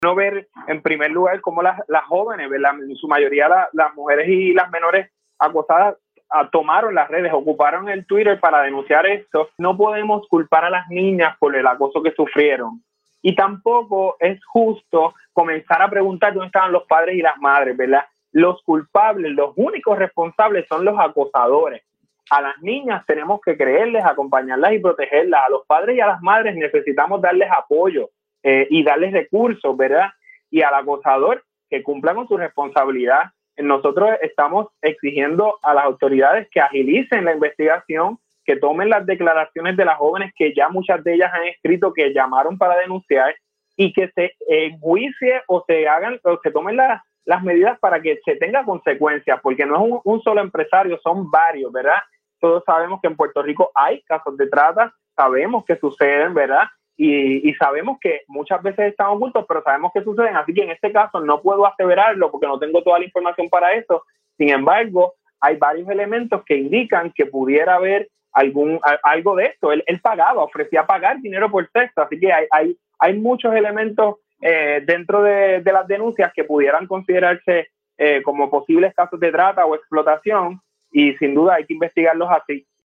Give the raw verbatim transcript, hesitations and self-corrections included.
no ver en primer lugar cómo las, las jóvenes, ¿verdad? En su mayoría la, las mujeres y las menores acosadas a, tomaron las redes, ocuparon el Twitter para denunciar esto. No podemos culpar a las niñas por el acoso que sufrieron. Y tampoco es justo comenzar a preguntar dónde estaban los padres y las madres, ¿verdad? Los culpables, los únicos responsables son los acosadores. A las niñas tenemos que creerles, acompañarlas y protegerlas. A los padres y a las madres necesitamos darles apoyo eh, y darles recursos, ¿verdad? Y al acosador que cumpla con su responsabilidad. Nosotros estamos exigiendo a las autoridades que agilicen la investigación, que tomen las declaraciones de las jóvenes que ya muchas de ellas han escrito, que llamaron para denunciar, y que se enjuicie o se hagan o se tomen las, las medidas para que se tenga consecuencias, porque no es un, un solo empresario, son varios, ¿verdad? Todos sabemos que en Puerto Rico hay casos de trata, sabemos que suceden, ¿verdad? Y, y sabemos que muchas veces están ocultos, pero sabemos que suceden, así que en este caso no puedo aseverarlo porque no tengo toda la información para eso. Sin embargo, hay varios elementos que indican que pudiera haber algún algo de esto. Él, él pagaba, ofrecía pagar dinero por texto, así que hay, hay, hay muchos elementos eh, dentro de, de las denuncias que pudieran considerarse eh, como posibles casos de trata o explotación, y sin duda hay que investigarlos así.